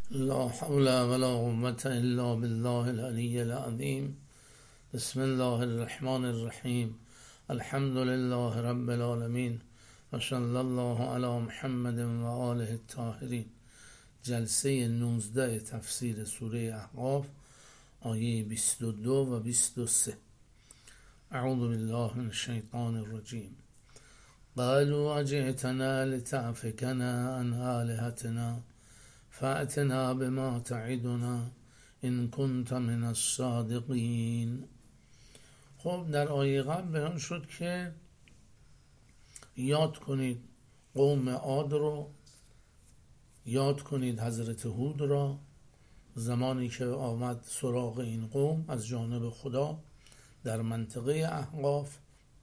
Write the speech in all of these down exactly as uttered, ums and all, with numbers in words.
لا حول ولا قوة إلا بالله العلي العظيم. بسم الله الرحمن الرحیم. الحمد لله رب العالمین و صلی الله علی محمد و آله الطاهرین. جلسه نوزده تفسیر سوره احقاف، آیه بیست و دو و بیست و سه. اعوذ بالله من الشیطان الرجیم. قالوا اجئتنا لتعفکنا عن آلهتنا فأتنا بما تعدنا ان كنت من الصادقین. خب در آیه قبل بیان شد که یاد کنید قوم عاد رو، یاد کنید حضرت هود را، زمانی که آمد سراغ این قوم از جانب خدا در منطقه احقاف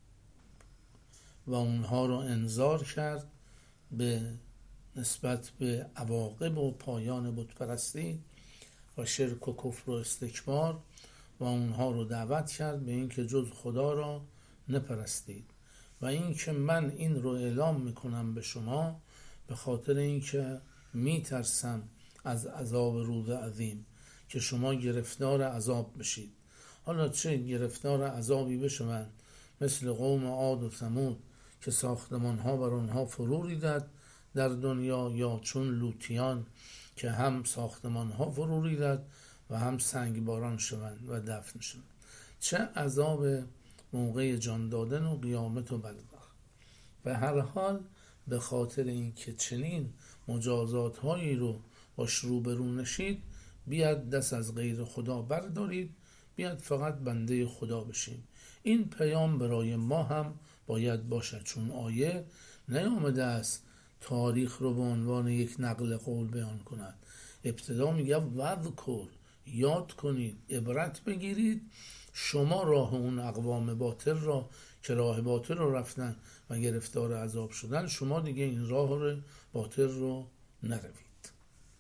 و اونها رو انذار کرد به نسبت به عواقب و پایان بتپرستی و شرک و کفر و استکبار، و اونها رو دعوت کرد به اینکه جز خدا را نپرستید و اینکه من این رو اعلام میکنم به شما به خاطر اینکه میترسم از عذاب روز عظیم که شما گرفتار عذاب بشید. حالا چه گرفتار عذابی بشوند مثل قوم عاد و ثمود که ساختمان ها بر اونها فرو ریزد در دنیا، یا چون لوطیان که هم ساختمان ها فرو ریزد و هم سنگ باران شوند و دفن شوند. چه عذاب موقع جان دادن و قیامت و برزخ. به هر حال به خاطر اینکه چنین مجازات هایی رو باش روبرو نشید، بیاد دست از غیر خدا بردارید، بیاد فقط بنده خدا بشیم. این پیام برای ما هم باید باشد، چون آیه نیامده است تاریخ رو به عنوان یک نقل قول بیان کند. ابتدا میگه وذکر، یاد کنید، عبرت بگیرید شما راه اون اقوام باطل را که راه باطل رو رفتن و گرفتار عذاب شدن، شما دیگه این راه رو باطل رو نروید.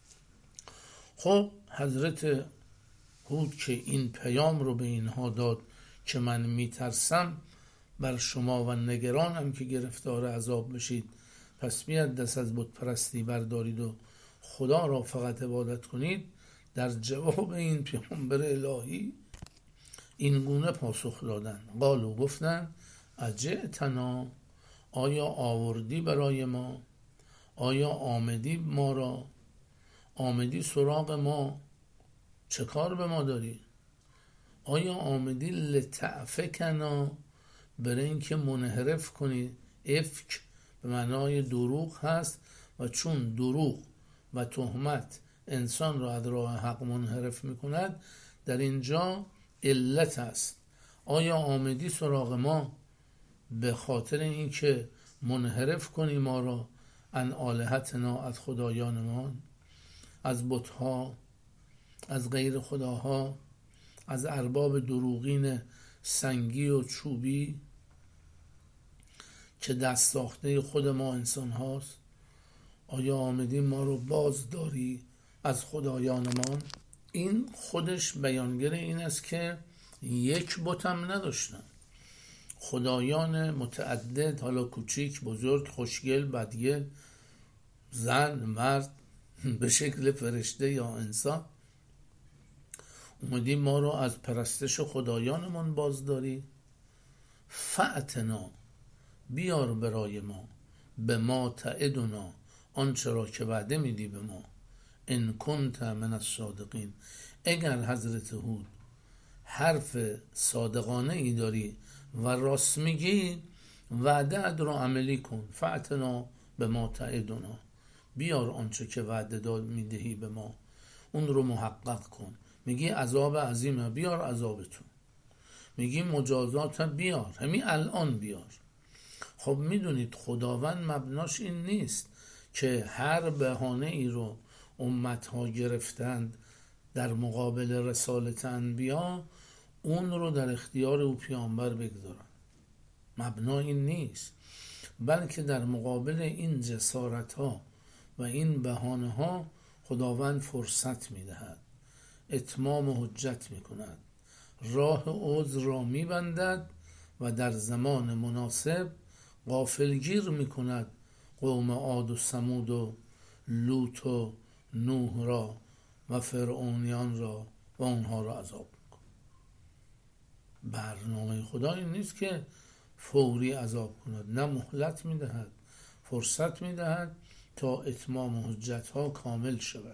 خب حضرت هود که این پیام رو به اینها داد که من میترسم بر شما و نگرانم که گرفتار عذاب بشید، پس بیاد دست از بت پرستی بردارید و خدا را فقط عبادت کنید، در جواب این پیامبر الهی این گونه پاسخ دادن. قالو، گفتن اجئتنا، آیا آوردی برای ما، آیا آمدی ما را، آمدی سراغ ما، چه کار به ما داری؟ آیا آمدی لتعفکنا، برای اینکه منحرف کنی. افک به معنای دروغ هست و چون دروغ و تهمت انسان را از راه حق منحرف میکند، در اینجا علت است. آیا آمدی سراغ ما به خاطر اینکه منحرف کنی ما را عن آلهتنا، از خدایانمان، از بتها، از غیر خداها، از ارباب دروغین سنگی و چوبی که دست ساخته خود ما انسان هاست؟ آیا آمدی ما رو باز داری از خدایانمان؟ این خودش بیانگر این است که یک بت هم نداشتن، خدایان متعدد، حالا کوچیک، بزرگ، خوشگل، بدگل، زن، مرد، به شکل فرشته یا انسان. اومدی ما رو از پرستش خدایانمان باز داری؟ فأتنا، بیار برای ما، به ما تعدنا، آنچه را که وعده میدی به ما، ان کنت من الصادقین، اگر حضرت هود حرف صادقانه ای داری و راست میگی، وعده اد رو عملی کن. فأتنا به ما تعدنا، بیار آنچه که وعده داد میدهی به ما، اون رو محقق کن. میگی عذاب عظیمه، بیار عذابتون. میگی مجازات، بیار همین الان بیار. خب میدونید خداوند مبناش این نیست که هر بهانه ای رو امتها گرفتند در مقابل رسالت انبیا اون رو در اختیار او پیامبر بگذارن. مبنا این نیست، بلکه در مقابل این جسارت ها و این بهانه ها خداوند فرصت میدهد، اتمام حجت میکند، راه عذر را میبندد و در زمان مناسب غافلگیر میکند قوم عاد و ثمود و لوط و نوح را و فرعونیان را و اونها را عذاب میکنه. برنامه خدا این نیست که فوری عذاب کند، نه، مهلت میدهد، فرصت میدهد تا اتمام حجت ها کامل شود.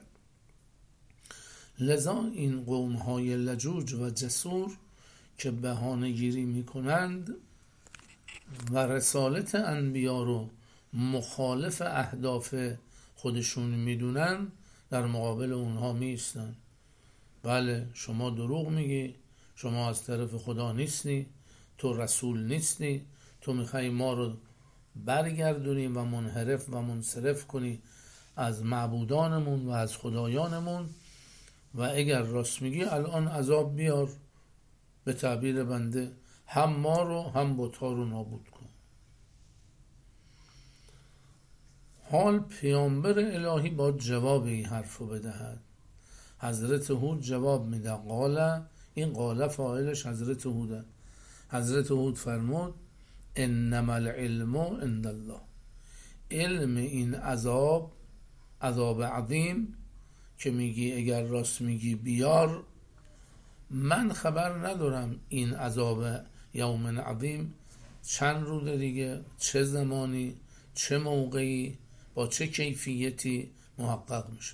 لذا این قوم های لجوج و جسور که بهانه گیری میکنند و رسالت انبیا رو مخالف اهداف خودشون میدونن، در مقابل اونها میستن. بله شما دروغ میگی، شما از طرف خدا نیستی، تو رسول نیستی، تو میخوای ما رو برگردونی و منحرف و منصرف کنی از معبودانمون و از خدایانمون، و اگر راست میگی الان عذاب بیار، به تعبیر بنده هم ما رو هم بت‌ها رو نابود کن. حال پیامبر الهی با جواب این حرف رو بدهد. حضرت هود جواب میده. قال، این قال فاعلش حضرت هوده. حضرت هود فرمود انما العلم عند الله. علم این عذاب، عذاب عظیم که میگی اگر راست میگی بیار، من خبر ندارم این عذاب یوم عظیم چند روز دیگه، چه زمانی، چه موقعی، با چه کیفیتی محقق میشه.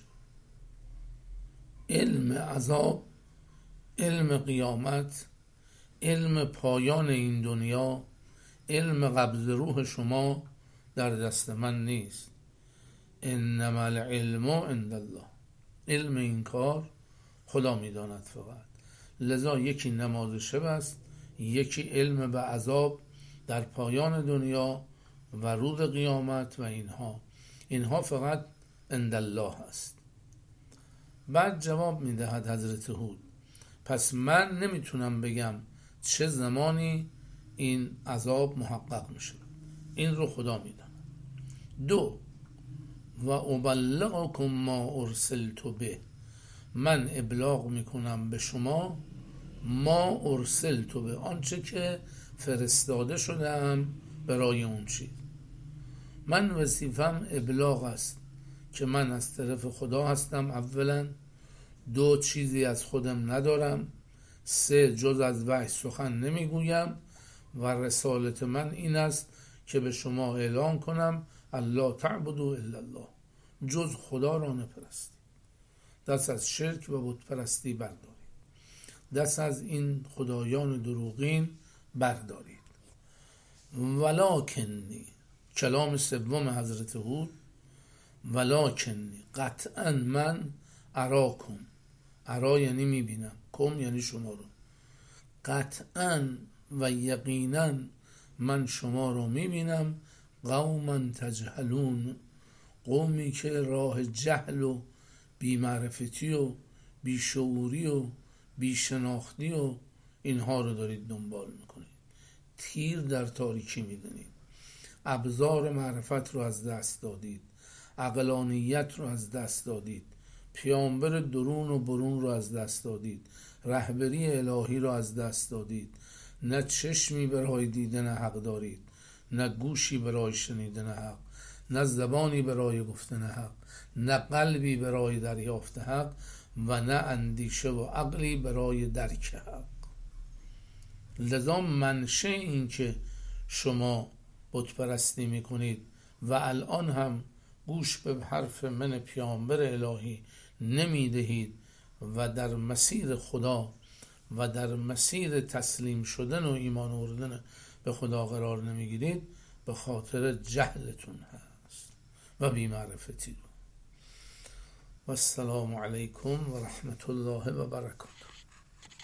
علم عذاب، علم قیامت، علم پایان این دنیا، علم قبض روح شما در دست من نیست. انما العلم عند الله. علم این کار خدا میداند فقط. لذا یکی نماز شب است، یکی علم به عذاب در پایان دنیا و روز قیامت و اینها اینها فقط عند الله است. بعد جواب میدهد حضرت هود پس من نمیتونم بگم چه زمانی این عذاب محقق میشه، این رو خدا میداند. دو، و ابلغکم ما ارسلت به. من ابلاغ میکنم به شما ما ارسلت به، آنچه که فرستاده شدم برای اون چیز. من وظیفم ابلاغ است که من از طرف خدا هستم اولا، دو، چیزی از خودم ندارم، سه، جز از وحی سخن نمیگویم و رسالت من این است که به شما اعلان کنم الله تعبدوا الا الله، جز خدا را نپرستید. دست از شرک و بت پرستی بردارید، دست از این خدایان دروغین بردارید. ولکنی، کلام سوم حضرت هود، ولکنی قطعا من اراکم، ارا یعنی میبینم، کم یعنی شما رو، قطعا و یقینا من شما رو میبینم قوما تجهلون، قومی که راه جهل و بی‌معرفتی و بیشعوری و بیشناختی و اینها رو دارید دنبال میکنید، تیر در تاریکی میدنید، ابزار معرفت رو از دست دادید، عقلانیت رو از دست دادید، پیامبر درون و برون رو از دست دادید، رهبری الهی رو از دست دادید، نه چشمی برای دیدن حق دارید، نه گوشی برای شنیدن حق، نه زبانی برای گفتن حق، نه قلبی برای دریافت حق و نه اندیشه و عقلی برای درک حق. لذا منشه این که شما بت پرستی میکنید و الان هم گوش به حرف من پیامبر الهی نمیدهید و در مسیر خدا و در مسیر تسلیم شدن و ایمان آوردن به خدا قرار نمیگیرید، به خاطر جهلتون هست و بی‌معرفتی. و السلام علیکم و رحمت الله و برکاته.